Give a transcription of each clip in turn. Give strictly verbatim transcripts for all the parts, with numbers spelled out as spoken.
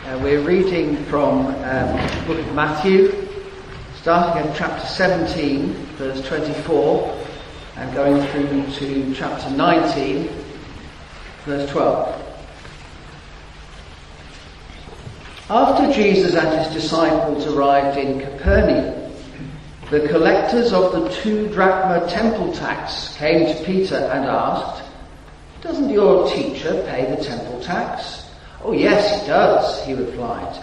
Uh, we're reading from um, the book of Matthew, starting at chapter seventeen, verse twenty-four, and going through to chapter nineteen, verse twelve. After Jesus and his disciples arrived in Capernaum, the collectors of the two drachma temple tax came to Peter and asked, "Doesn't your teacher pay the temple tax?" "Oh yes, he does," he replied.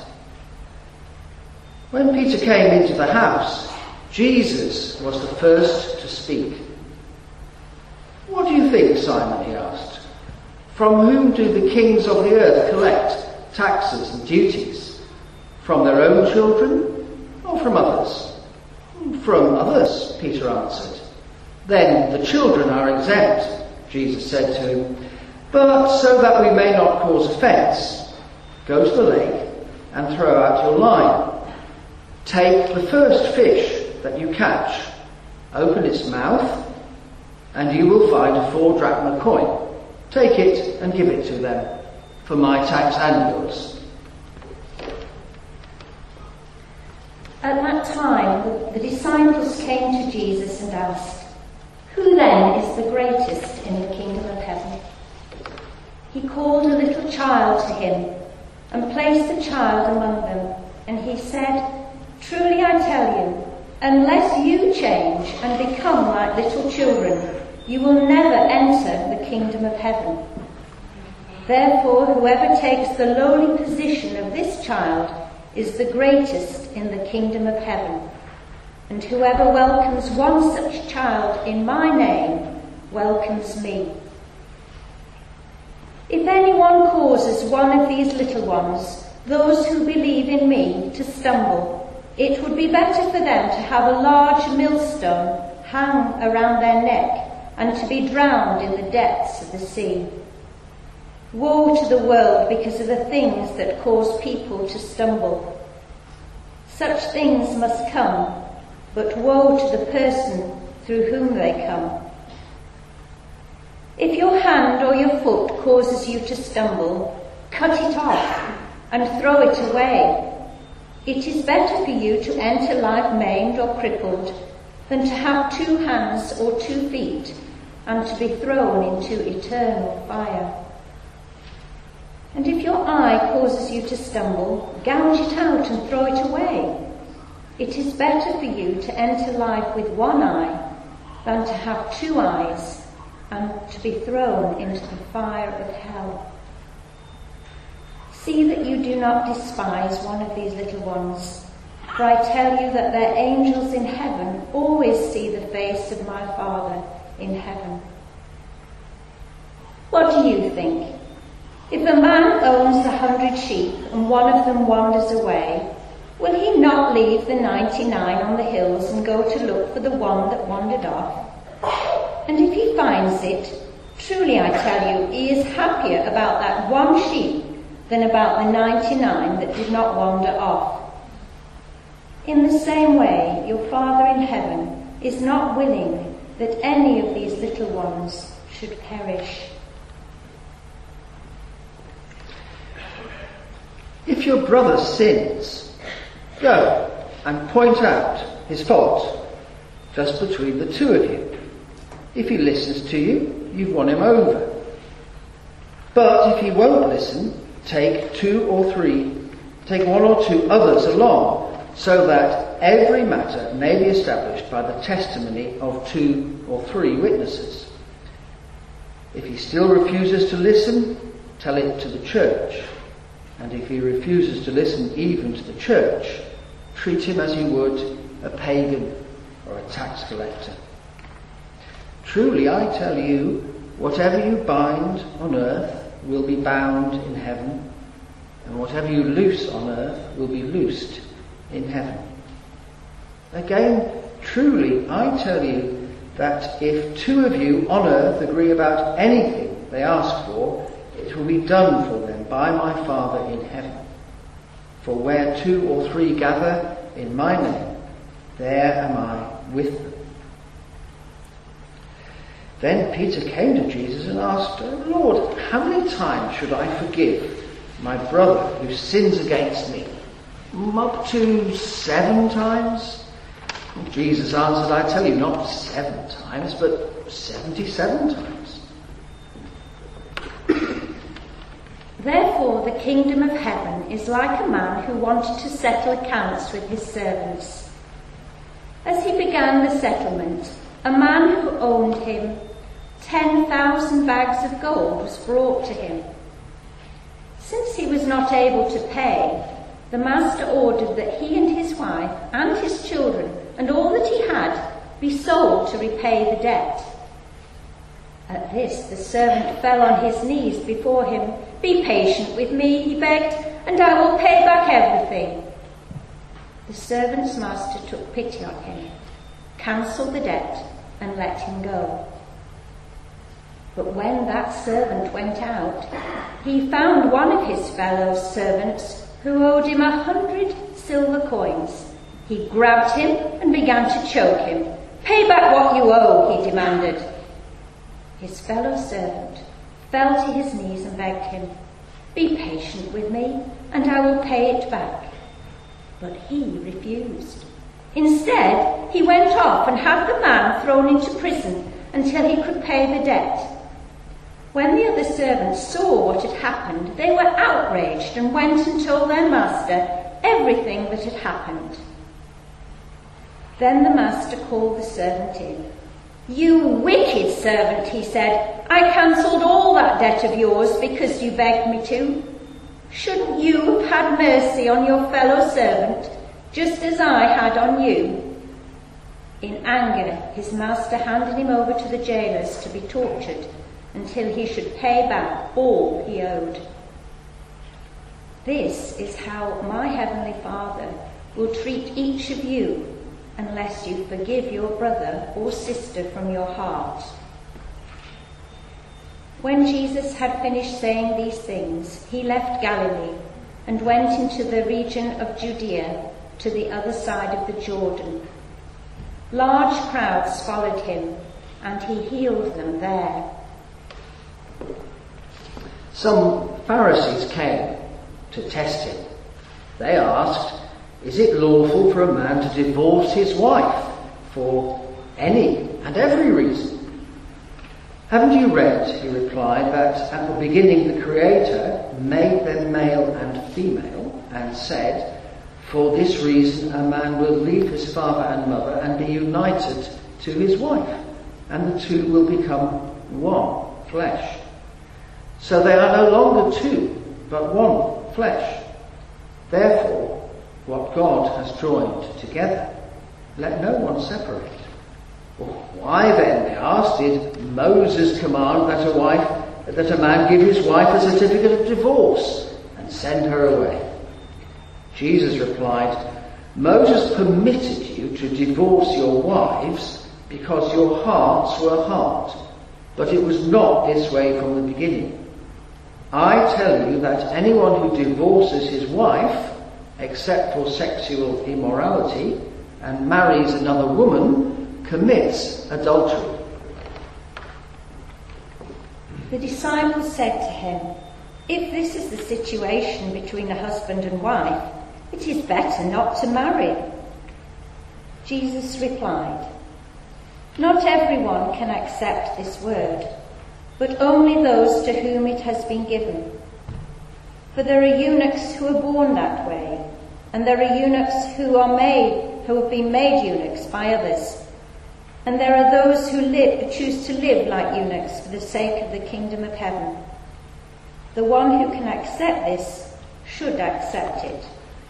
When Peter came into the house, Jesus was the first to speak. "What do you think, Simon?" he asked. "From whom do the kings of the earth collect taxes and duties? From their own children or from others?" "From others," Peter answered. "Then the children are exempt," Jesus said to him. "But so that we may not cause offence, go to the lake and throw out your line. Take the first fish that you catch, open its mouth, and you will find a four drachma coin. Take it and give it to them, for my tax and yours." At that time, the disciples came to Jesus and asked, "Who then is the greatest in the kingdom of heaven?" He called a little child to him and placed the child among them, and he said, "Truly I tell you, unless you change and become like little children, you will never enter the kingdom of heaven. Therefore, whoever takes the lowly position of this child is the greatest in the kingdom of heaven. And whoever welcomes one such child in my name welcomes me. If anyone causes one of these little ones, those who believe in me, to stumble, it would be better for them to have a large millstone hung around their neck and to be drowned in the depths of the sea. Woe to the world because of the things that cause people to stumble. Such things must come, but woe to the person through whom they come. If your hand or your foot causes you to stumble, cut it off and throw it away. It is better for you to enter life maimed or crippled than to have two hands or two feet and to be thrown into eternal fire. And if your eye causes you to stumble, gouge it out and throw it away. It is better for you to enter life with one eye than to have two eyes and to be thrown into the fire of hell. See that you do not despise one of these little ones, for I tell you that their angels in heaven always see the face of my Father in heaven. What do you think? If a man owns a hundred sheep and one of them wanders away, will he not leave the ninety-nine on the hills and go to look for the one that wandered off? And if he finds it, truly I tell you, he is happier about that one sheep than about the ninety-nine that did not wander off. In the same way, your Father in heaven is not willing that any of these little ones should perish. If your brother sins, go and point out his fault, just between the two of you. If he listens to you, you've won him over. But if he won't listen, take two or three, take one or two others along, so that every matter may be established by the testimony of two or three witnesses. If he still refuses to listen, tell it to the church. And if he refuses to listen even to the church, treat him as you would a pagan or a tax collector. Truly I tell you, whatever you bind on earth will be bound in heaven, and whatever you loose on earth will be loosed in heaven. Again, truly I tell you that if two of you on earth agree about anything they ask for, it will be done for them by my Father in heaven. For where two or three gather in my name, there am I with them. Then Peter came to Jesus and asked, "Lord, how many times should I forgive my brother who sins against me? Up to seven times? Jesus answered, I tell you, not seven times, but seventy-seven times. Therefore the kingdom of heaven is like a man who wanted to settle accounts with his servants. As he began the settlement, a man who owed him ten thousand bags of gold was brought to him. Since he was not able to pay, the master ordered that he and his wife and his children and all that he had be sold to repay the debt. At this the servant fell on his knees before him. Be patient with me, he begged, and I will pay back everything. The servant's master took pity on him, cancelled the debt, and let him go. But when that servant went out, he found one of his fellow servants who owed him a hundred silver coins. He grabbed him and began to choke him. Pay back what you owe, he demanded. His fellow servant fell to his knees and begged him, be patient with me, and I will pay it back. But he refused. Instead, he went off and had the man thrown into prison until he could pay the debt. When the other servants saw what had happened, they were outraged and went and told their master everything that had happened. Then the master called the servant in. You wicked servant, he said, I cancelled all that debt of yours because you begged me to. Shouldn't you have had mercy on your fellow servant, just as I had on you? In anger, his master handed him over to the jailers to be tortured until he should pay back all he owed. This is how my heavenly Father will treat each of you unless you forgive your brother or sister from your heart. When Jesus had finished saying these things, he left Galilee and went into the region of Judea to the other side of the Jordan. Large crowds followed him, and he healed them there. Some Pharisees came to test him. They asked, is it lawful for a man to divorce his wife for any and every reason? Haven't you read, he replied, that at the beginning the Creator made them male and female and said, for this reason a man will leave his father and mother and be united to his wife, and the two will become one flesh. So they are no longer two, but one flesh. Therefore, what God has joined together, let no one separate. Well, why then, they asked, did Moses command that a wife, that a man give his wife a certificate of divorce and send her away? Jesus replied, Moses permitted you to divorce your wives because your hearts were hard, but it was not this way from the beginning. I tell you that anyone who divorces his wife, except for sexual immorality, and marries another woman, commits adultery. The disciples said to him, if this is the situation between a husband and wife, it is better not to marry. Jesus replied, not everyone can accept this word, but only those to whom it has been given. For there are eunuchs who are born that way, and there are eunuchs who are made, who have been made eunuchs by others. And there are those who live, choose to live like eunuchs for the sake of the kingdom of heaven. The one who can accept this should accept it.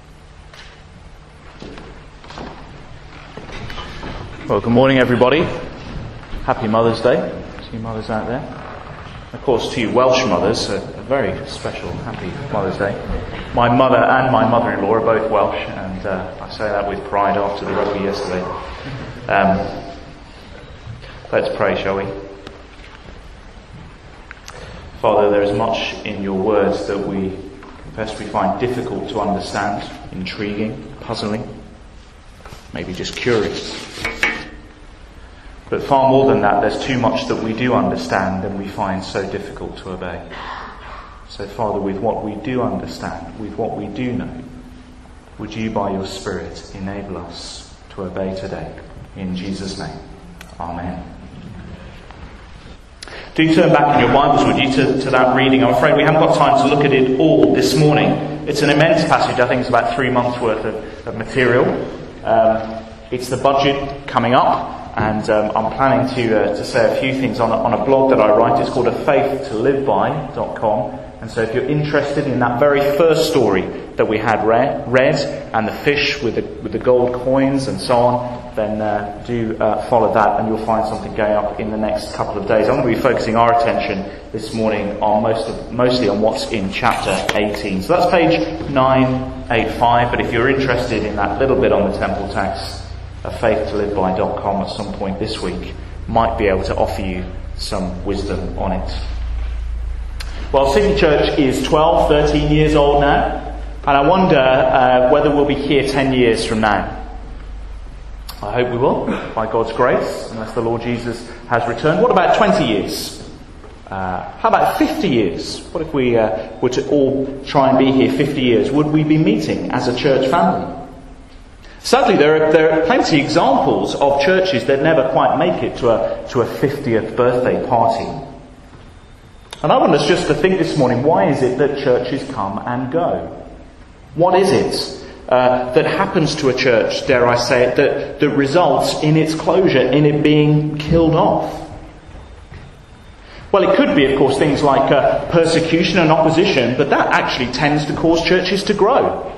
Well, good morning, everybody. Happy Mother's Day to you mothers out there. Of course, to you Welsh mothers, a, a very special, happy Mother's Day. My mother and my mother-in-law are both Welsh, and uh, I say that with pride after the rugby yesterday. Um, let's pray, shall we? Father, there is much in your words that we confess we find difficult to understand, intriguing, puzzling, maybe just curious. But far more than that, there's too much that we do understand and we find so difficult to obey. So, Father, with what we do understand, with what we do know, would you, by your Spirit, enable us to obey today? In Jesus' name. Amen. Do turn back in your Bibles, would you, to, to that reading. I'm afraid we haven't got time to look at it all this morning. It's an immense passage. I think it's about three months' worth of, of material. Um, it's the budget coming up, and um, I'm planning to uh, to say a few things on a, on a blog that I write. It's called a faith to live by dot com. And so if you're interested in that very first story that we had read, read and the fish with the, with the gold coins and so on, then uh, do uh, follow that, and you'll find something going up in the next couple of days. I'm going to be focusing our attention this morning on most of, mostly on what's in chapter eighteen. So that's page nine eighty-five, but if you're interested in that little bit on the temple tax, a faith to live by dot com at some point this week might be able to offer you some wisdom on it. Well, City Church is twelve, thirteen years old now, and I wonder uh, whether we'll be here ten years from now. I hope we will, by God's grace, unless the Lord Jesus has returned. What about twenty years? Uh, how about fifty years? What if we uh, were to all try and be here fifty years? Would we be meeting as a church family? Sadly, there are, there are plenty of examples of churches that never quite make it to a, to a fiftieth birthday party. And I want us just to think this morning, why is it that churches come and go? What is it uh, that happens to a church, dare I say it, that, that results in its closure, in it being killed off? Well, it could be, of course, things like uh, persecution and opposition, but that actually tends to cause churches to grow.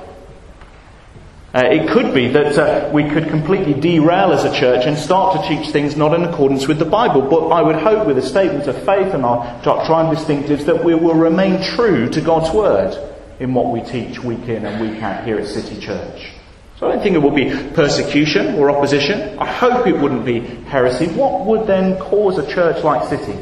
Uh, it could be that uh, we could completely derail as a church and start to teach things not in accordance with the Bible. But I would hope with a statement of faith and our doctrinal distinctives that we will remain true to God's Word in what we teach week in and week out here at City Church. So I don't think it will be persecution or opposition. I hope it wouldn't be heresy. What would then cause a church like City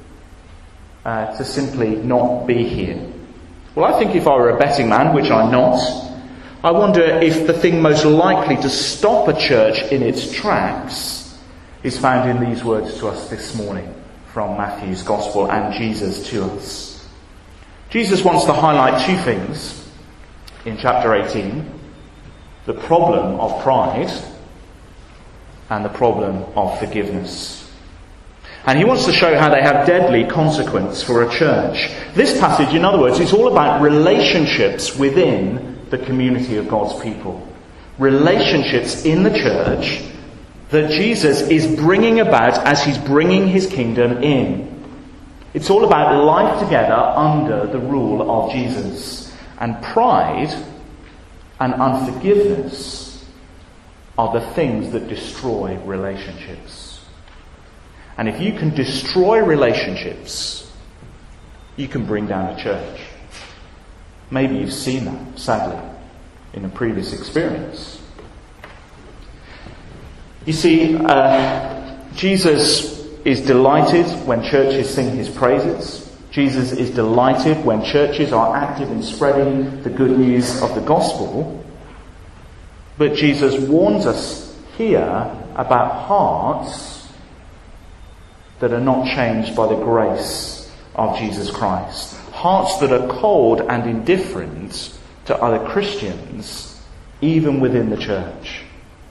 uh, to simply not be here? Well, I think if I were a betting man, which I'm not, I wonder if the thing most likely to stop a church in its tracks is found in these words to us this morning from Matthew's Gospel and Jesus to us. Jesus wants to highlight two things in chapter eighteen: the problem of pride and the problem of forgiveness. And he wants to show how they have deadly consequence for a church. This passage, in other words, is all about relationships within the community of God's people. Relationships in the church that Jesus is bringing about as he's bringing his kingdom in. It's all about life together under the rule of Jesus. And pride and unforgiveness are the things that destroy relationships. And if you can destroy relationships, you can bring down a church. Maybe you've seen that, sadly, in a previous experience. You see, uh, Jesus is delighted when churches sing his praises. Jesus is delighted when churches are active in spreading the good news of the gospel. But Jesus warns us here about hearts that are not changed by the grace of Jesus Christ. Hearts that are cold and indifferent to other Christians, even within the church.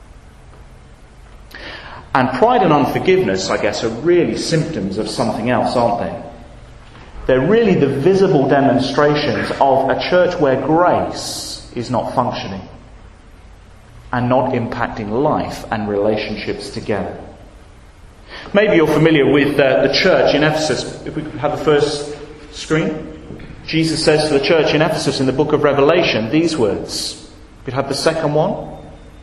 And pride and unforgiveness, I guess, are really symptoms of something else, aren't they? They're really the visible demonstrations of a church where grace is not functioning and not impacting life and relationships together. Maybe you're familiar with uh, the church in Ephesus. If we could have the first screen. Jesus says to the church in Ephesus in the book of Revelation these words. We'd have the second one.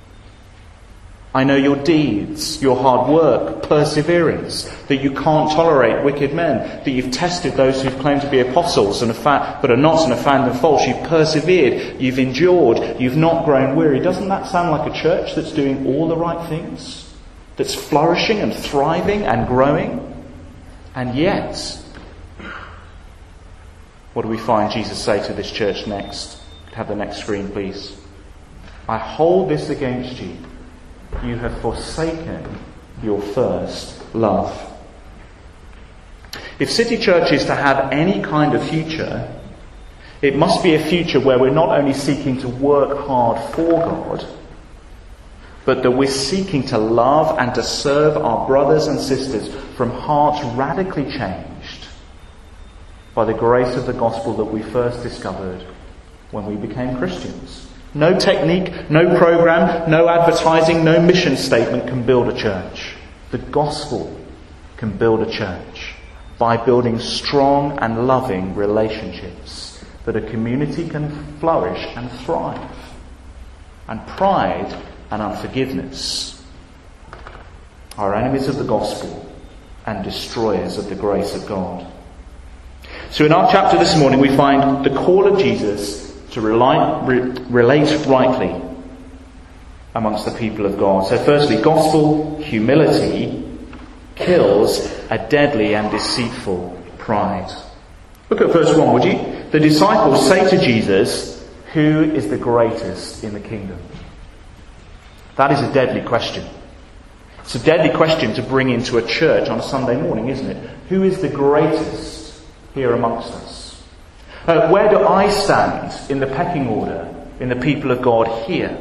I know your deeds, your hard work, perseverance, that you can't tolerate wicked men, that you've tested those who've claimed to be apostles and have fa- but are not and have found them false. You've persevered, you've endured, you've not grown weary. Doesn't that sound like a church that's doing all the right things? That's flourishing and thriving and growing? And yet, what do we find Jesus say to this church next? Have the next screen, please. I hold this against you. You have forsaken your first love. If City Church is to have any kind of future, It must be a future where we're not only seeking to work hard for God, but that we're seeking to love and to serve our brothers and sisters from hearts radically changed by the grace of the gospel that we first discovered when we became Christians. No technique, no program, no advertising, no mission statement can build a church. The gospel can build a church by building strong and loving relationships that a community can flourish and thrive. And pride and unforgiveness are enemies of the gospel and destroyers of the grace of God. So in our chapter this morning we find the call of Jesus to rely, re, relate rightly amongst the people of God. So firstly, gospel humility kills a deadly and deceitful pride. Look at verse one, would you? The disciples say to Jesus, "Who is the greatest in the kingdom?" That is a deadly question. It's a deadly question to bring into a church on a Sunday morning, isn't it? Who is the greatest here amongst us? Uh, where do I stand in the pecking order in the people of God here?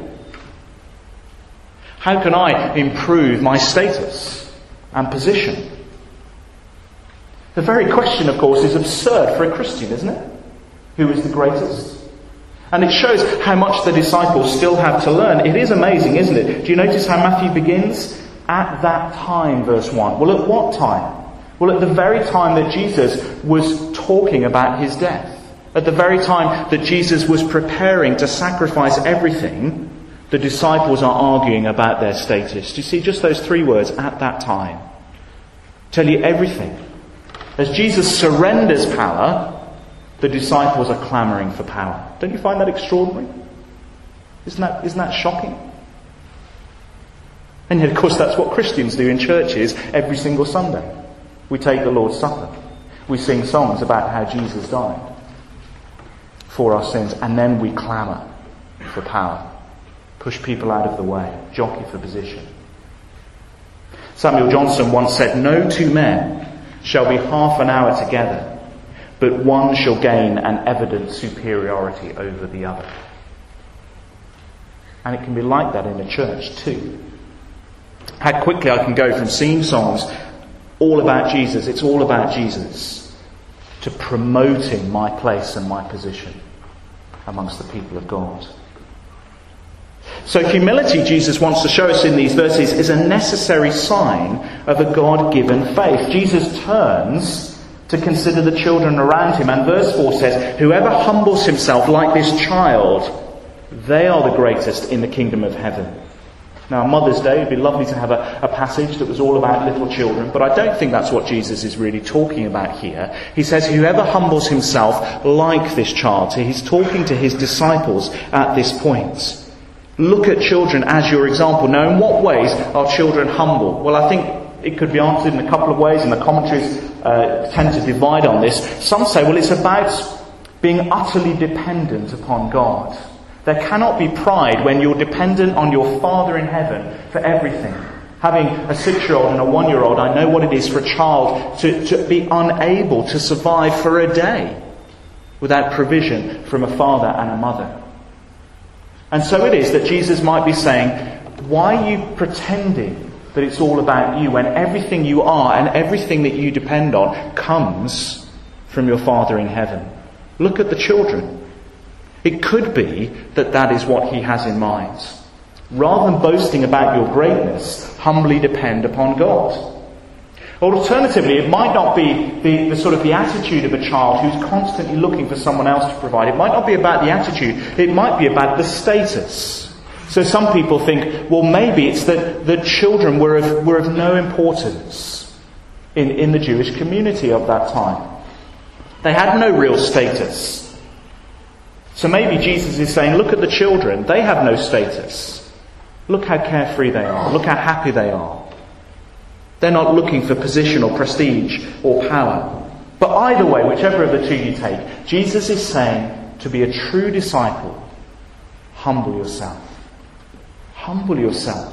How can I improve my status and position? The very question, of course, is absurd for a Christian, isn't it? Who is the greatest? And it shows how much the disciples still have to learn. It is amazing, isn't it? Do you notice how Matthew begins? At that time, verse one. Well, at what time? Well, at the very time that Jesus was talking about his death. At the very time that Jesus was preparing to sacrifice everything, the disciples are arguing about their status. Do you see just those three words, at that time? Tell you everything. As Jesus surrenders power, the disciples are clamouring for power. Don't you find that extraordinary? Isn't that, isn't that shocking? And yet, of course, that's what Christians do in churches every single Sunday. We take the Lord's Supper. We sing songs about how Jesus died for our sins. And then we clamour for power. Push people out of the way. Jockey for position. Samuel Johnson once said, "No two men shall be half an hour together, but one shall gain an evident superiority over the other." And it can be like that in a church too. How quickly I can go from singing songs all about Jesus, it's all about Jesus, to promoting my place and my position amongst the people of God. So humility, Jesus wants to show us in these verses, is a necessary sign of a God-given faith. Jesus turns to consider the children around him. And verse four says, "Whoever humbles himself like this child, they are the greatest in the kingdom of heaven." Now, on Mother's Day, it'd be lovely to have a, a passage that was all about little children, but I don't think that's what Jesus is really talking about here. He says, whoever humbles himself like this child. So he's talking to his disciples at this point. Look at children as your example. Now, in what ways are children humble? Well, I think it could be answered in a couple of ways, and the commentaries uh, tend to divide on this. Some say, well, it's about being utterly dependent upon God. There cannot be pride when you're dependent on your Father in heaven for everything. Having a six-year-old and a one-year-old, I know what it is for a child to, to be unable to survive for a day without provision from a father and a mother. And so it is that Jesus might be saying, why are you pretending that it's all about you when everything you are and everything that you depend on comes from your Father in heaven? Look at the children. It could be that that is what he has in mind. Rather than boasting about your greatness, humbly depend upon God. Or alternatively, it might not be the, the sort of the attitude of a child who's constantly looking for someone else to provide. It might not be about the attitude. It might be about the status. So some people think, well, maybe it's that the children were of, were of no importance in, in the Jewish community of that time. They had no real status. So maybe Jesus is saying, look at the children. They have no status. Look how carefree they are. Look how happy they are. They're not looking for position or prestige or power. But either way, whichever of the two you take, Jesus is saying to be a true disciple, humble yourself. Humble yourself.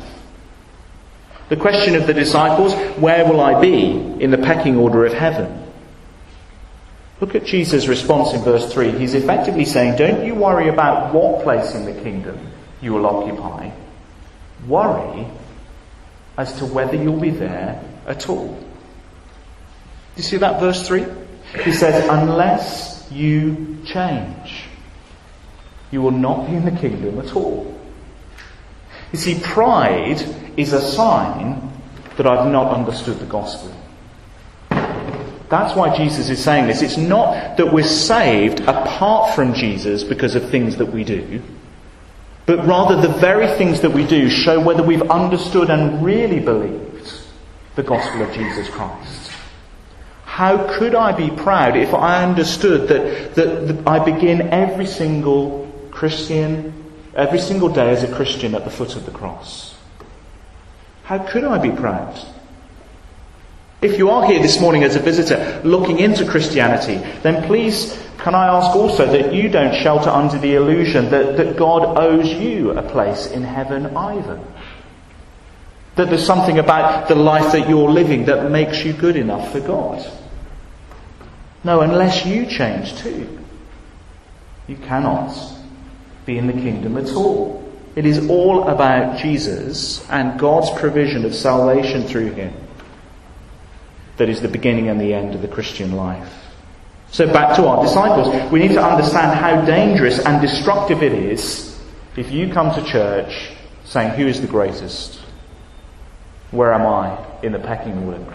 The question of the disciples, where will I be in the pecking order of heaven? Look at Jesus' response in verse three. He's effectively saying, don't you worry about what place in the kingdom you will occupy. Worry as to whether you'll be there at all. Do you see that verse three? He says, unless you change, you will not be in the kingdom at all. You see, pride is a sign that I've not understood the gospel. That's why Jesus is saying this. It's not that we're saved apart from Jesus because of things that we do, but rather the very things that we do show whether we've understood and really believed the gospel of Jesus Christ. How could I be proud if I understood that, that, that I begin every single Christian, every single day as a Christian at the foot of the cross? How could I be proud? If you are here this morning as a visitor looking into Christianity, then please can I ask also that you don't shelter under the illusion that, that God owes you a place in heaven either. That there's something about the life that you're living that makes you good enough for God. No, unless you change too, you cannot be in the kingdom at all. It is all about Jesus and God's provision of salvation through him. That is the beginning and the end of the Christian life. So back to our disciples. We need to understand how dangerous and destructive it is if you come to church saying, who is the greatest? Where am I in the pecking order?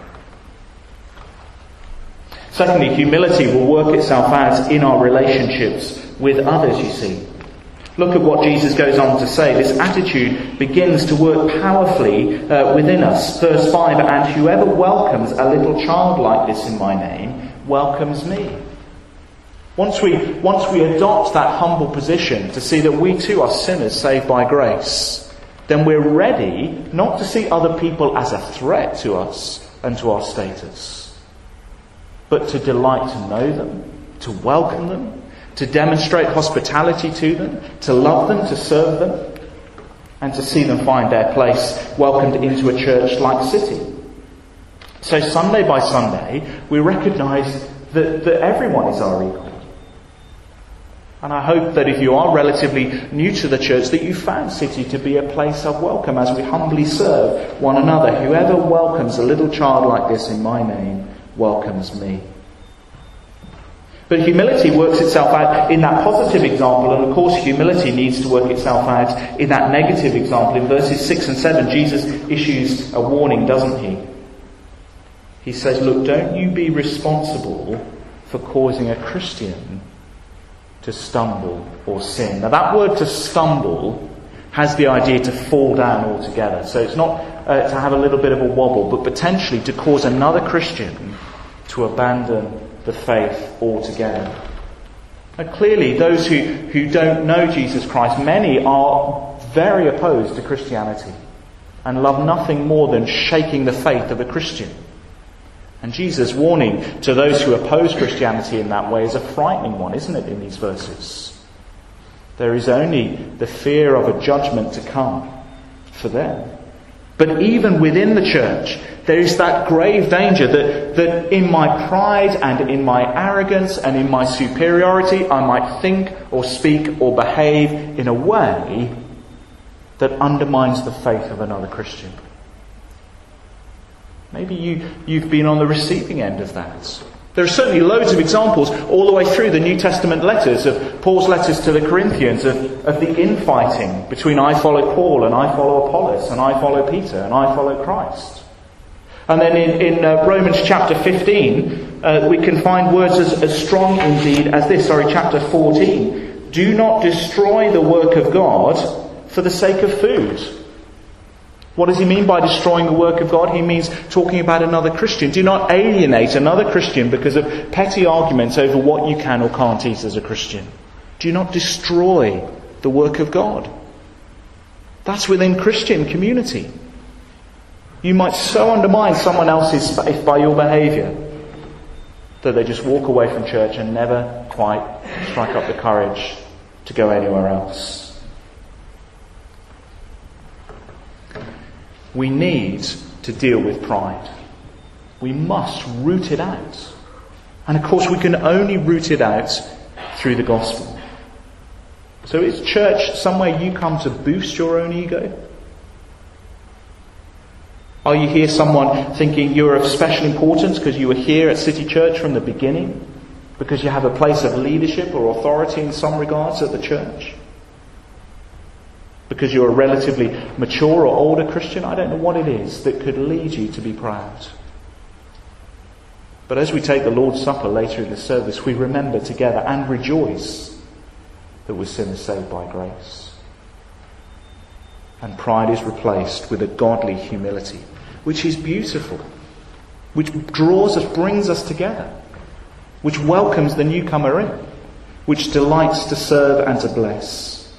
Secondly, humility will work itself out in our relationships with others, you see. Look at what Jesus goes on to say. This attitude begins to work powerfully uh, within us. Verse five, and whoever welcomes a little child like this in my name welcomes me. Once we, once we adopt that humble position to see that we too are sinners saved by grace, then we're ready not to see other people as a threat to us and to our status, but to delight to know them, to welcome them, to demonstrate hospitality to them, to love them, to serve them, and to see them find their place welcomed into a church-like city. So Sunday by Sunday, we recognise that, that everyone is our equal. And I hope that if you are relatively new to the church, that you found City to be a place of welcome as we humbly serve one another. Whoever welcomes a little child like this in my name welcomes me. But humility works itself out in that positive example, and of course humility needs to work itself out in that negative example. In verses six and seven, Jesus issues a warning, doesn't he? He says, look, don't you be responsible for causing a Christian to stumble or sin. Now that word to stumble has the idea to fall down altogether. So it's not uh, to have a little bit of a wobble, but potentially to cause another Christian to abandon the faith altogether. Now clearly those who, who don't know Jesus Christ, many are very opposed to Christianity and love nothing more than shaking the faith of a Christian. And Jesus' warning to those who oppose Christianity in that way is a frightening one, isn't it, in these verses? There is only the fear of a judgment to come for them. But even within the church, there is that grave danger that, that in my pride and in my arrogance and in my superiority, I might think or speak or behave in a way that undermines the faith of another Christian. Maybe you, you've been on the receiving end of that. There are certainly loads of examples all the way through the New Testament letters of Paul's letters to the Corinthians of, of the infighting between I follow Paul and I follow Apollos and I follow Peter and I follow Christ. And then in, in uh, Romans chapter fifteen, uh, we can find words as, as strong indeed as this, sorry, chapter fourteen. Do not destroy the work of God for the sake of food. What does he mean by destroying the work of God? He means talking about another Christian. Do not alienate another Christian because of petty arguments over what you can or can't eat as a Christian. Do not destroy the work of God. That's within Christian community. You might so undermine someone else's faith by your behaviour that they just walk away from church and never quite strike up the courage to go anywhere else. We need to deal with pride. We must root it out. And of course we can only root it out through the gospel. So is church somewhere you come to boost your own ego? Are you here someone thinking you're of special importance because you were here at City Church from the beginning? Because you have a place of leadership or authority in some regards at the church? Because you're a relatively mature or older Christian? I don't know what it is that could lead you to be proud. But as we take the Lord's Supper later in the service, we remember together and rejoice that we're sinners saved by grace. And pride is replaced with a godly humility, which is beautiful, which draws us, brings us together, which welcomes the newcomer in, which delights to serve and to bless.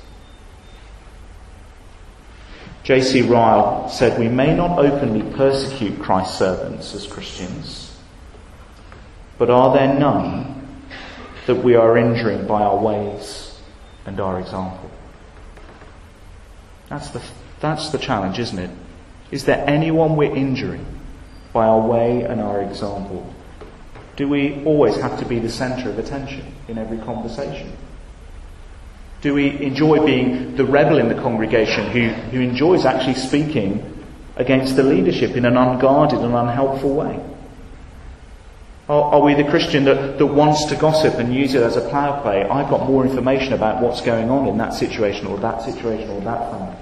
J C Ryle said, "We may not openly persecute Christ's servants as Christians, but are there none that we are injuring by our ways and our example?" That's the, that's the challenge, isn't it? Is there anyone we're injuring by our way and our example? Do we always have to be the centre of attention in every conversation? Do we enjoy being the rebel in the congregation who, who enjoys actually speaking against the leadership in an unguarded and unhelpful way? Are, are we the Christian that, that wants to gossip and use it as a plough play? I've got more information about what's going on in that situation or that situation or that family.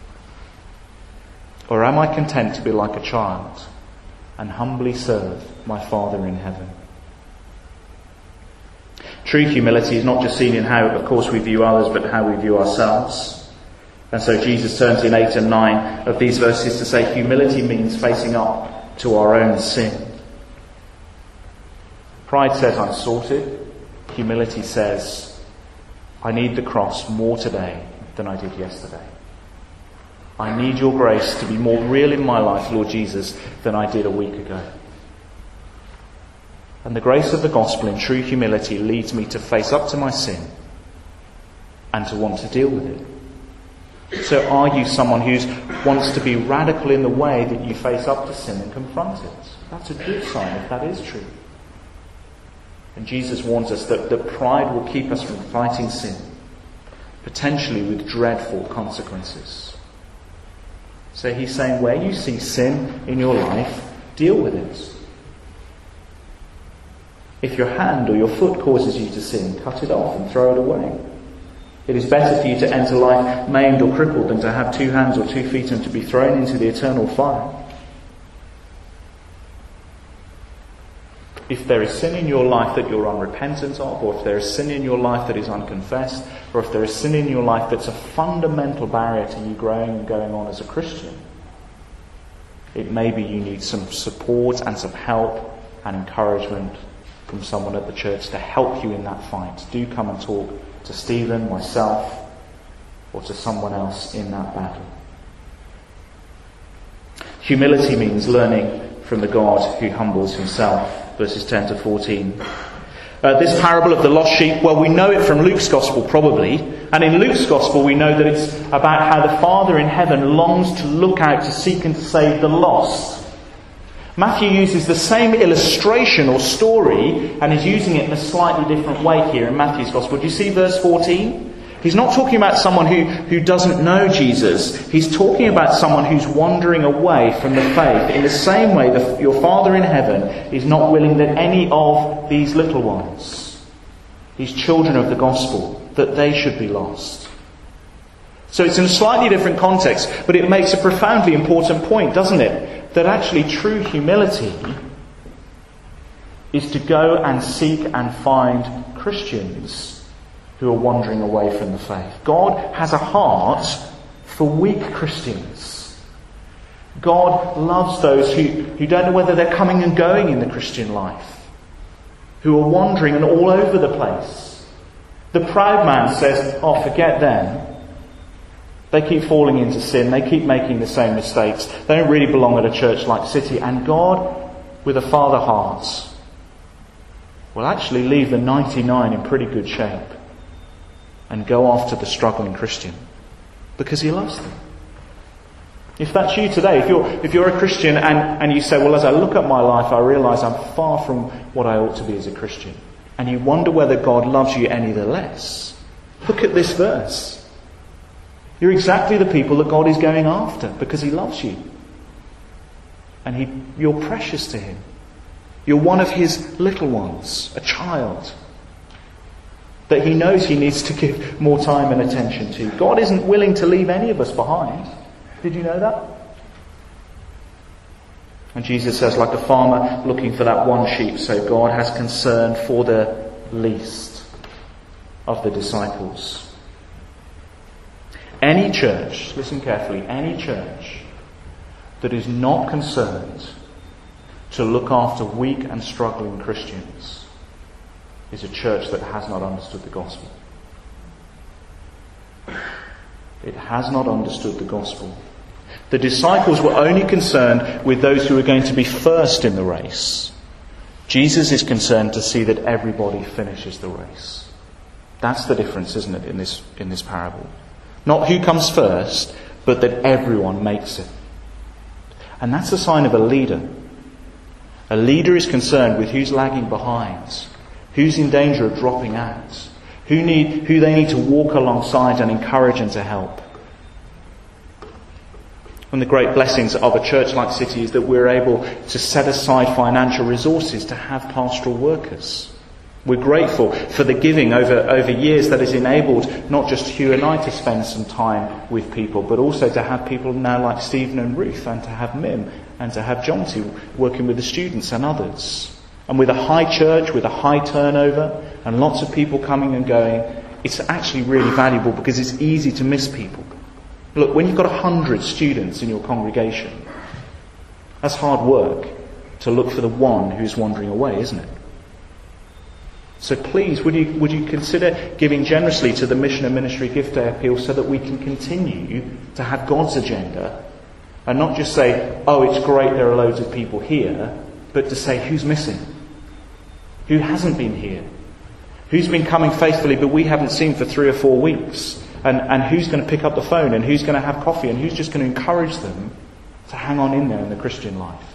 Or am I content to be like a child and humbly serve my Father in heaven? True humility is not just seen in how, of course, we view others, but how we view ourselves. And so Jesus turns in eight and nine of these verses to say humility means facing up to our own sin. Pride says, I'm sorted. Humility says, I need the cross more today than I did yesterday. I need your grace to be more real in my life, Lord Jesus, than I did a week ago. And the grace of the gospel in true humility leads me to face up to my sin and to want to deal with it. So are you someone who wants to be radical in the way that you face up to sin and confront it? That's a good sign if that is true. And Jesus warns us that, that pride will keep us from fighting sin, potentially with dreadful consequences. So he's saying where you see sin in your life, deal with it. If your hand or your foot causes you to sin, cut it off and throw it away. It is better for you to enter life maimed or crippled than to have two hands or two feet and to be thrown into the eternal fire. If there is sin in your life that you're unrepentant of, or if there is sin in your life that is unconfessed, or if there is sin in your life that's a fundamental barrier to you growing and going on as a Christian, it may be you need some support and some help and encouragement from someone at the church to help you in that fight. Do come and talk to Stephen, myself, or to someone else in that battle. Humility means learning from the God who humbles himself. Verses ten to fourteen. Uh, this parable of the lost sheep, well, we know it from Luke's Gospel probably. And in Luke's Gospel we know that it's about how the Father in heaven longs to look out to seek and to save the lost. Matthew uses the same illustration or story and is using it in a slightly different way here in Matthew's Gospel. Do you see verse fourteen? He's not talking about someone who, who doesn't know Jesus. He's talking about someone who's wandering away from the faith in the same way that your Father in heaven is not willing that any of these little ones, these children of the gospel, that they should be lost. So it's in a slightly different context, but it makes a profoundly important point, doesn't it? That actually true humility is to go and seek and find Christians who are wandering away from the faith. God has a heart for weak Christians. God loves those who, who don't know whether they're coming and going in the Christian life, who are wandering and all over the place. The proud man says, oh, forget them. They keep falling into sin. They keep making the same mistakes. They don't really belong at a church like City. And God, with a father heart, will actually leave the ninety-nine in pretty good shape and go after the struggling Christian because he loves them. If that's you today, if you're if you're a Christian and, and you say, well, as I look at my life, I realise I'm far from what I ought to be as a Christian, and you wonder whether God loves you any the less, look at this verse. You're exactly the people that God is going after because he loves you. And he, you're precious to him. You're one of his little ones, a child that he knows he needs to give more time and attention to. God isn't willing to leave any of us behind. Did you know that? And Jesus says, like a farmer looking for that one sheep, so God has concern for the least of the disciples. Any church, listen carefully, any church that is not concerned to look after weak and struggling Christians is a church that has not understood the gospel. It has not understood the gospel. The disciples were only concerned with those who were going to be first in the race. Jesus is concerned to see that everybody finishes the race. That's the difference, isn't it, in this in this parable? Not who comes first, but that everyone makes it. And that's a sign of a leader. A leader is concerned with who's lagging behind, who's in danger of dropping out, who need who they need to walk alongside and encourage and to help. One of the great blessings of a church like City is that we're able to set aside financial resources to have pastoral workers. We're grateful for the giving over, over years that has enabled not just Hugh and I to spend some time with people, but also to have people now like Stephen and Ruth, and to have Mim, and to have Jonty working with the students and others. And with a high church, with a high turnover, and lots of people coming and going, it's actually really valuable because it's easy to miss people. Look, when you've got a hundred students in your congregation, that's hard work to look for the one who's wandering away, isn't it? So please, would you would you consider giving generously to the Mission and Ministry Gift Day appeal so that we can continue to have God's agenda and not just say, oh, it's great there are loads of people here, but to say who's missing, who hasn't been here, who's been coming faithfully but we haven't seen for three or four weeks. And, and who's going to pick up the phone and who's going to have coffee and who's just going to encourage them to hang on in there in the Christian life.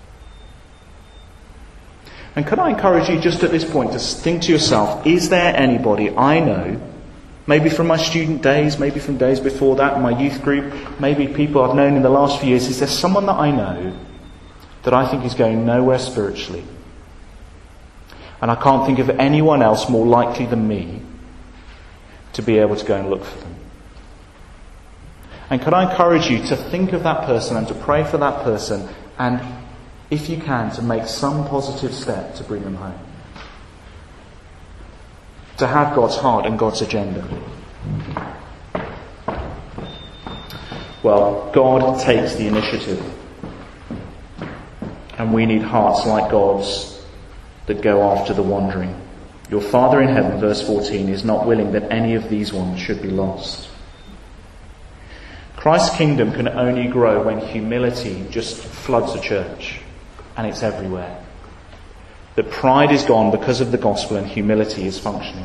And can I encourage you just at this point to think to yourself, is there anybody I know, maybe from my student days, maybe from days before that in my youth group, maybe people I've known in the last few years, is there someone that I know that I think is going nowhere spiritually? And I can't think of anyone else more likely than me to be able to go and look for them. And can I encourage you to think of that person and to pray for that person, and if you can, to make some positive step to bring them home. To have God's heart and God's agenda. Well, God takes the initiative. And we need hearts like God's that go after the wandering. Your Father in heaven, verse fourteen, is not willing that any of these ones should be lost. Christ's kingdom can only grow when humility just floods a church, and it's everywhere. That pride is gone because of the gospel and humility is functioning.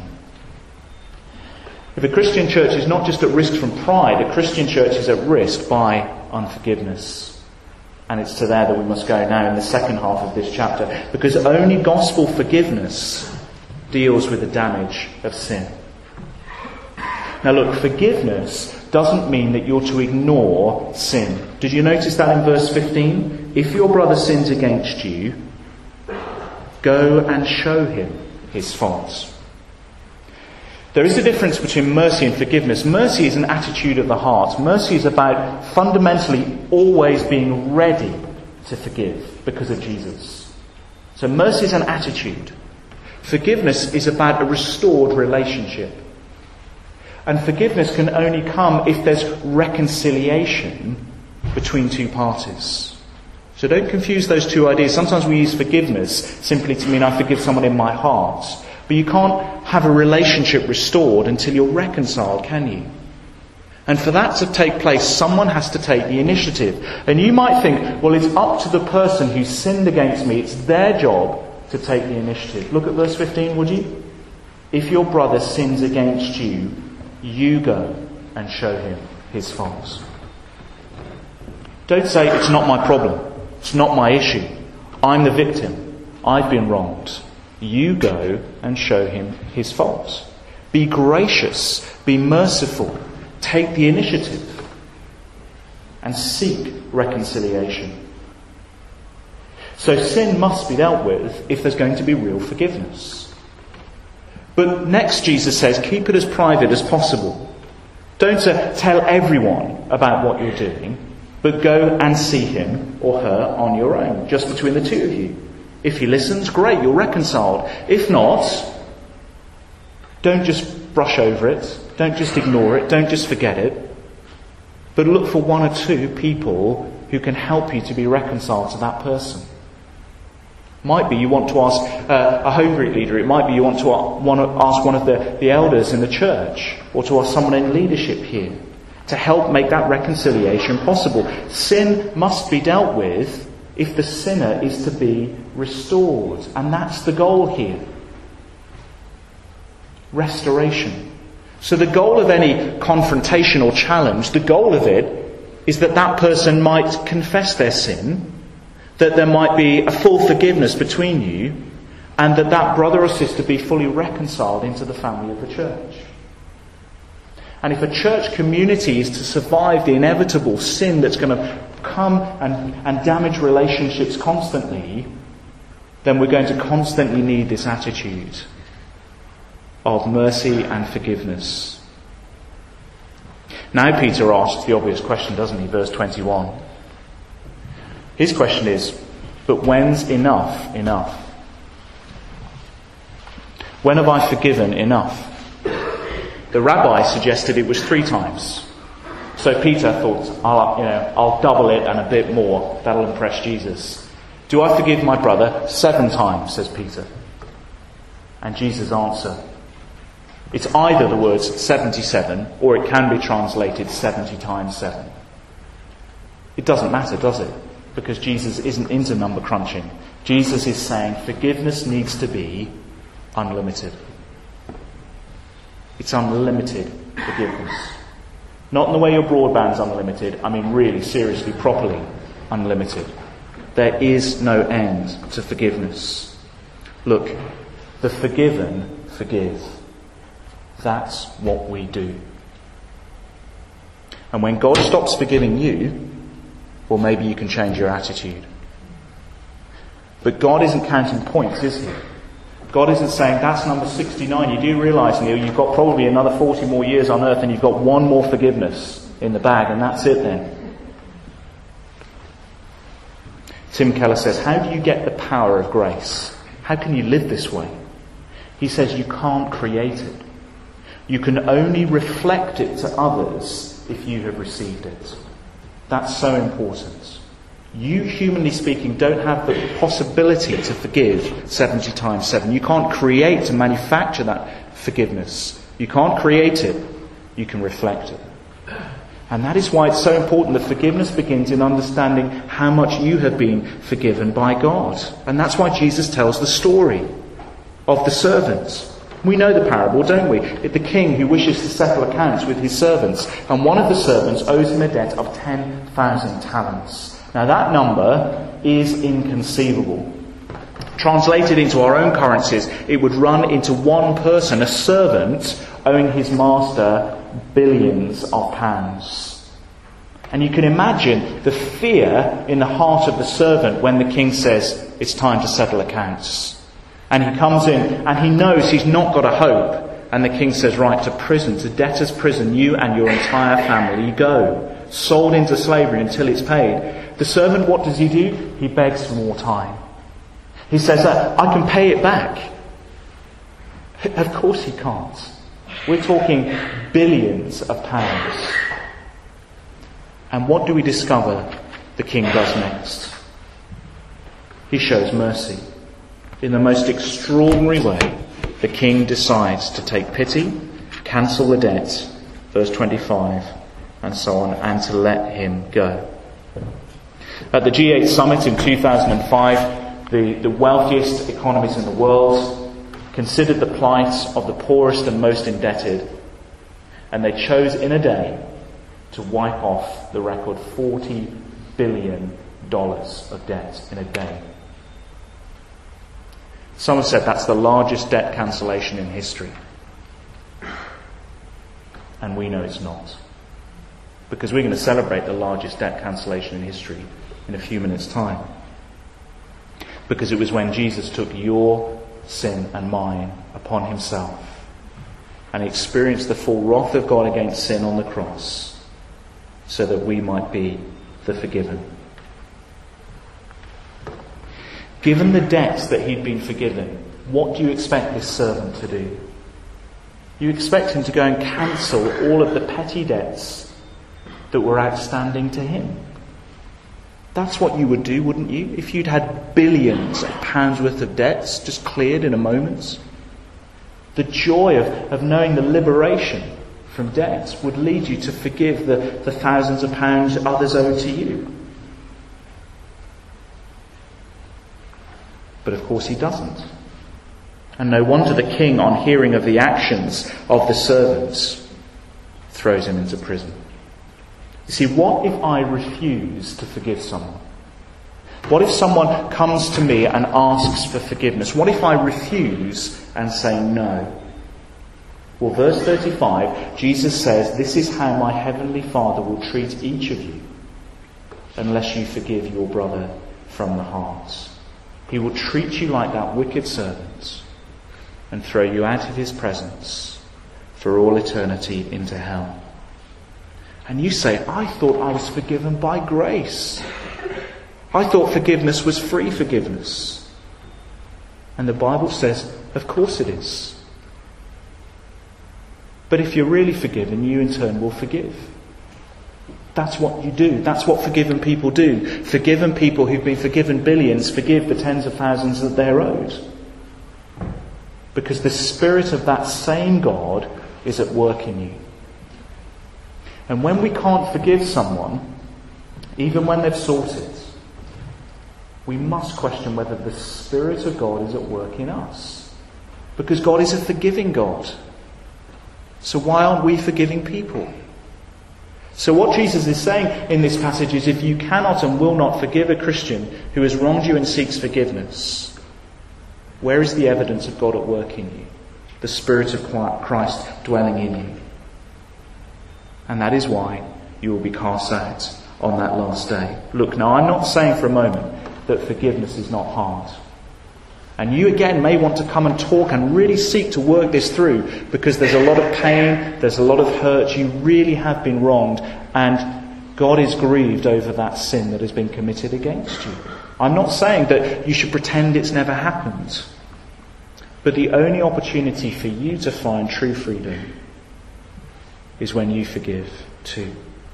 If a Christian church is not just at risk from pride, a Christian church is at risk by unforgiveness. And it's to there that we must go now in the second half of this chapter, because only gospel forgiveness deals with the damage of sin. Now look, forgiveness doesn't mean that you're to ignore sin. Did you notice that in verse fifteen? If your brother sins against you, go and show him his faults. There is a difference between mercy and forgiveness. Mercy is an attitude of the heart. Mercy is about fundamentally always being ready to forgive because of Jesus. So mercy is an attitude. Forgiveness is about a restored relationship. And forgiveness can only come if there's reconciliation between two parties. So don't confuse those two ideas. Sometimes we use forgiveness simply to mean I forgive someone in my heart. But you can't have a relationship restored until you're reconciled, can you? And for that to take place, someone has to take the initiative. And you might think, well, it's up to the person who sinned against me. It's their job to take the initiative. Look at verse fifteen, would you? If your brother sins against you, you go and show him his faults. Don't say, it's not my problem. It's not my issue. I'm the victim. I've been wronged. You go and show him his fault. Be gracious. Be merciful. Take the initiative. And seek reconciliation. So sin must be dealt with if there's going to be real forgiveness. But next Jesus says, keep it as private as possible. Don't uh, tell everyone about what you're doing, but go and see him or her on your own, just between the two of you. If he listens, great, you're reconciled. If not, don't just brush over it. Don't just ignore it. Don't just forget it. But look for one or two people who can help you to be reconciled to that person. Might be you want to ask uh, a home group leader. It might be you want to, uh, want to ask one of the, the elders in the church, or to ask someone in leadership here to help make that reconciliation possible. Sin must be dealt with if the sinner is to be restored. And that's the goal here. Restoration. So the goal of any confrontation or challenge, the goal of it is that that person might confess their sin, that there might be a full forgiveness between you, and that that brother or sister be fully reconciled into the family of the church. And if a church community is to survive the inevitable sin that's going to come and, and damage relationships constantly, then we're going to constantly need this attitude of mercy and forgiveness. Now Peter asks the obvious question, doesn't he? Verse twenty-one. His question is, but when's enough enough? When have I forgiven enough? The rabbi suggested it was three times. So Peter thought, I'll, you know, I'll double it and a bit more. That'll impress Jesus. Do I forgive my brother? Seven times, says Peter. And Jesus' answer, it's either the words seventy-seven, or it can be translated seventy times seven. It doesn't matter, does it? Because Jesus isn't into number crunching. Jesus is saying forgiveness needs to be unlimited. It's unlimited forgiveness. Not in the way your broadband's unlimited. I mean really, seriously, properly unlimited. There is no end to forgiveness. Look, the forgiven forgive. That's what we do. And when God stops forgiving you, well, maybe you can change your attitude. But God isn't counting points, is he? God isn't saying, that's number sixty-nine. You do realise, Neil, you've got probably another forty more years on earth and you've got one more forgiveness in the bag, and that's it then. Tim Keller says, how do you get the power of grace? How can you live this way? He says, you can't create it. You can only reflect it to others if you have received it. That's so important. You, humanly speaking, don't have the possibility to forgive seventy times seven. You can't create and manufacture that forgiveness. You can't create it. You can reflect it. And that is why it's so important that forgiveness begins in understanding how much you have been forgiven by God. And that's why Jesus tells the story of the servants. We know the parable, don't we? It's the king who wishes to settle accounts with his servants, and one of the servants owes him a debt of ten thousand talents. Now that number is inconceivable. Translated into our own currencies, it would run into one person, a servant, owing his master billions of pounds. And you can imagine the fear in the heart of the servant when the king says, it's time to settle accounts. And he comes in and he knows he's not got a hope. And the king says, right, to prison, to debtor's prison, you and your entire family go. Sold into slavery until it's paid. The servant, what does he do? He begs for more time. He says, I can pay it back. Of course he can't. We're talking billions of pounds. And what do we discover the king does next? He shows mercy. In the most extraordinary way, the king decides to take pity, cancel the debt, verse twenty-five, and so on, and to let him go. At the G eight summit in two thousand five, the, the wealthiest economies in the world considered the plight of the poorest and most indebted, and they chose in a day to wipe off the record forty billion dollars of debt in a day. Someone said that's the largest debt cancellation in history. And we know it's not. Because we're going to celebrate the largest debt cancellation in history in a few minutes' time. Because it was when Jesus took your sin and mine upon himself and he experienced the full wrath of God against sin on the cross so that we might be the forgiven. Given the debts that he'd been forgiven, what do you expect this servant to do? You expect him to go and cancel all of the petty debts that were outstanding to him. That's what you would do, wouldn't you? If you'd had billions of pounds worth of debts just cleared in a moment. The joy of, of knowing the liberation from debts would lead you to forgive the, the thousands of pounds others owe to you. But of course he doesn't. And no wonder the king, on hearing of the actions of the servants, throws him into prison. You see, what if I refuse to forgive someone? What if someone comes to me and asks for forgiveness? What if I refuse and say no? Well, verse thirty-five, Jesus says, "This is how my heavenly Father will treat each of you unless you forgive your brother from the heart. He will treat you like that wicked servant and throw you out of his presence for all eternity into hell." And you say, "I thought I was forgiven by grace. I thought forgiveness was free forgiveness." And the Bible says, of course it is. But if you're really forgiven, you in turn will forgive. That's what you do. That's what forgiven people do. Forgiven people who've been forgiven billions forgive the tens of thousands that they're owed. Because the Spirit of that same God is at work in you. And when we can't forgive someone, even when they've sought it, we must question whether the Spirit of God is at work in us. Because God is a forgiving God. So why aren't we forgiving people? So what Jesus is saying in this passage is, if you cannot and will not forgive a Christian who has wronged you and seeks forgiveness, where is the evidence of God at work in you? The Spirit of Christ dwelling in you. And that is why you will be cast out on that last day. Look, now I'm not saying for a moment that forgiveness is not hard. And you again may want to come and talk and really seek to work this through, because there's a lot of pain, there's a lot of hurt, you really have been wronged, and God is grieved over that sin that has been committed against you. I'm not saying that you should pretend it's never happened. But the only opportunity for you to find true freedom is when you forgive too.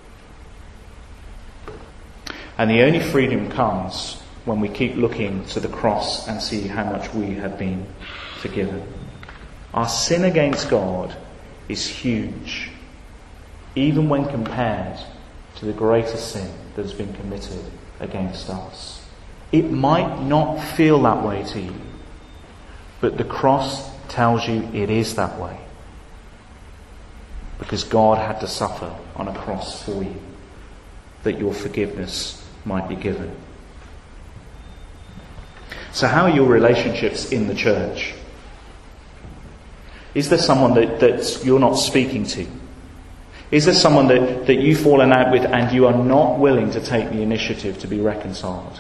And the only freedom comes when we keep looking to the cross and see how much we have been forgiven. Our sin against God is huge, even when compared to the greater sin that has been committed against us. It might not feel that way to you, but the cross tells you it is that way. Because God had to suffer on a cross for you, that your forgiveness might be given. So how are your relationships in the church? Is there someone that, that you're not speaking to? Is there someone that, that you've fallen out with and you are not willing to take the initiative to be reconciled?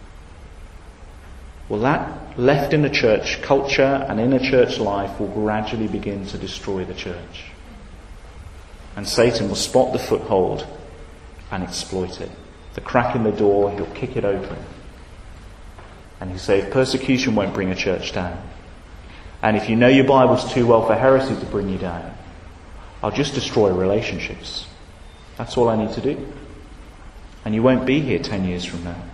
Well, that left in the church culture and in a church life will gradually begin to destroy the church. And Satan will spot the foothold and exploit it. The crack in the door, he'll kick it open. And he'll say, if persecution won't bring a church down, and if you know your Bibles too well for heresy to bring you down, I'll just destroy relationships. That's all I need to do. And you won't be here ten years from now.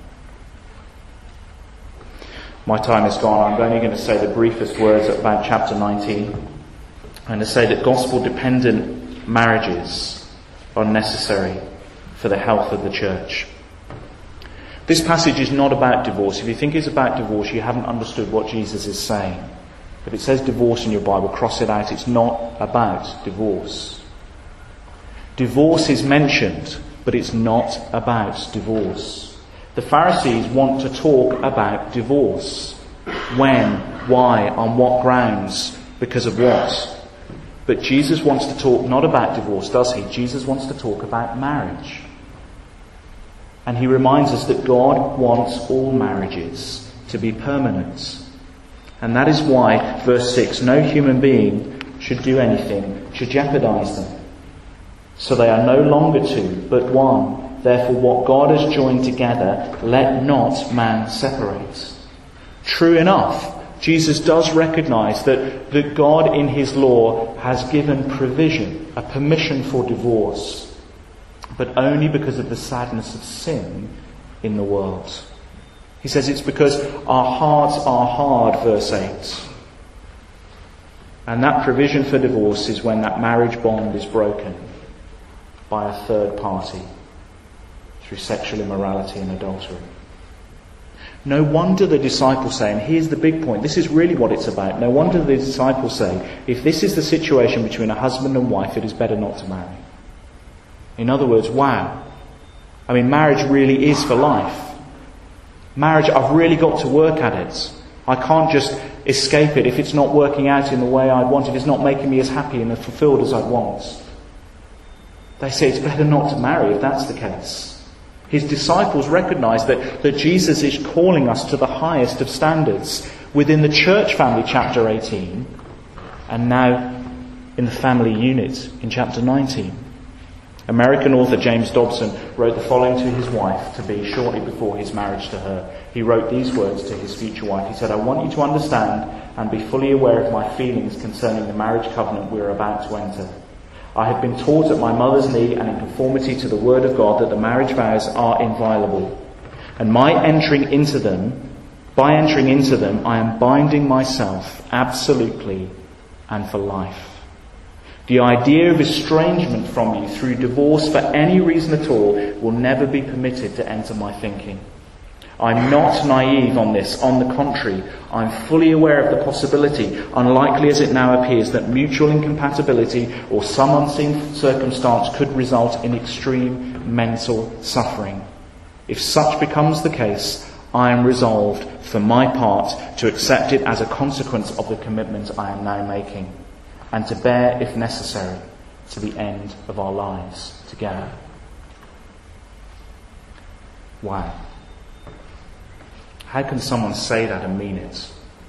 My time is gone. I'm only going to say the briefest words about chapter nineteen. And to say that gospel-dependent marriages are necessary for the health of the church. This passage is not about divorce. If you think it's about divorce, you haven't understood what Jesus is saying. If it says divorce in your Bible, cross it out. It's not about divorce. Divorce is mentioned but it's not about divorce. The Pharisees want to talk about divorce. When, why, on what grounds, because of what. But Jesus wants to talk not about divorce, does he? Jesus wants to talk about marriage. And he reminds us that God wants all marriages to be permanent. And that is why, verse six, no human being should do anything to jeopardize them. So they are no longer two, but one. Therefore what God has joined together, let not man separate. True enough, Jesus does recognise that, that God in his law has given provision, a permission for divorce, but only because of the sadness of sin in the world. He says it's because our hearts are hard, verse eight. And that provision for divorce is when that marriage bond is broken by a third party through sexual immorality and adultery. No wonder the disciples say, and here's the big point, this is really what it's about. No wonder the disciples say, if this is the situation between a husband and wife, it is better not to marry. In other words, wow. I mean, marriage really is for life. Marriage, I've really got to work at it. I can't just escape it if it's not working out in the way I want, if it's not making me as happy and as fulfilled as I want. They say it's better not to marry if that's the case. His disciples recognise that, that Jesus is calling us to the highest of standards within the church family, chapter eighteen, and now in the family unit in chapter nineteen. American author James Dobson wrote the following to his wife to be shortly before his marriage to her. He wrote these words to his future wife. He said, I want you to understand and be fully aware of my feelings concerning the marriage covenant we are about to enter. I have been taught at my mother's knee and in conformity to the word of God that the marriage vows are inviolable. And my entering into them, by entering into them, I am binding myself absolutely and for life. The idea of estrangement from you through divorce for any reason at all will never be permitted to enter my thinking. I'm not naive on this. On the contrary, I'm fully aware of the possibility, unlikely as it now appears, that mutual incompatibility or some unseen circumstance could result in extreme mental suffering. If such becomes the case, I am resolved, for my part, to accept it as a consequence of the commitment I am now making, and to bear, if necessary, to the end of our lives together. Wow. How can someone say that and mean it?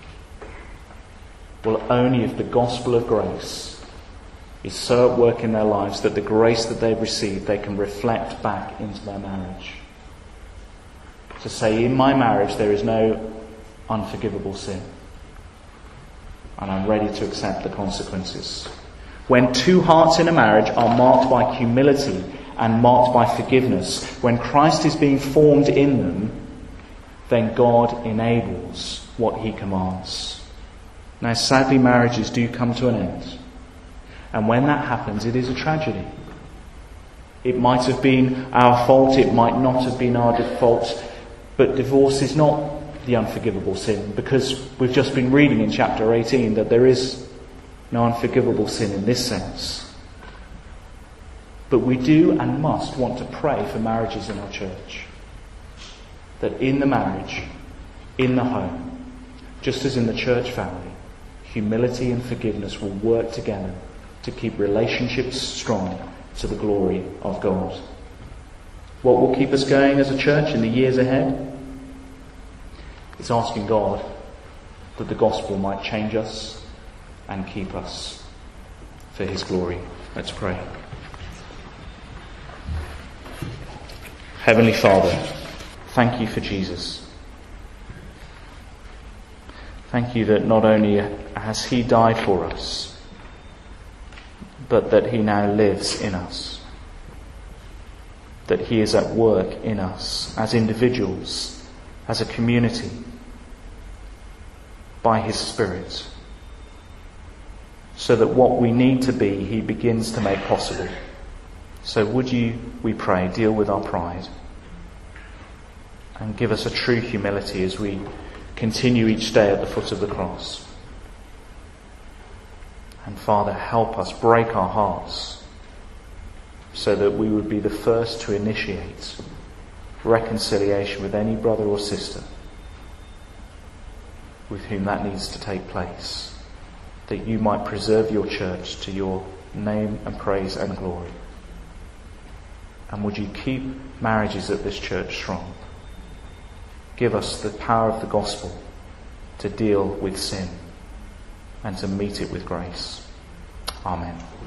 Well, only if the gospel of grace is so at work in their lives that the grace that they've received they can reflect back into their marriage. To say, in my marriage there is no unforgivable sin, and I'm ready to accept the consequences. When two hearts in a marriage are marked by humility and marked by forgiveness, when Christ is being formed in them, then God enables what he commands. Now, sadly, marriages do come to an end. And when that happens, it is a tragedy. It might have been our fault, it might not have been our fault, but divorce is not the unforgivable sin, because we've just been reading in chapter eighteen that there is no unforgivable sin in this sense. But we do and must want to pray for marriages in our church. That in the marriage, in the home, just as in the church family, humility and forgiveness will work together to keep relationships strong to the glory of God. What will keep us going as a church in the years ahead? It's asking God that the gospel might change us and keep us for his glory. Let's pray. Heavenly Father, thank you for Jesus. Thank you that not only has he died for us, but that he now lives in us. That he is at work in us as individuals, as a community, by his Spirit. So that what we need to be, he begins to make possible. So would you, we pray, deal with our pride and give us a true humility as we continue each day at the foot of the cross. And Father, help us break our hearts so that we would be the first to initiate reconciliation with any brother or sister with whom that needs to take place, that you might preserve your church to your name and praise and glory. And would you keep marriages at this church strong? Give us the power of the gospel to deal with sin and to meet it with grace. Amen.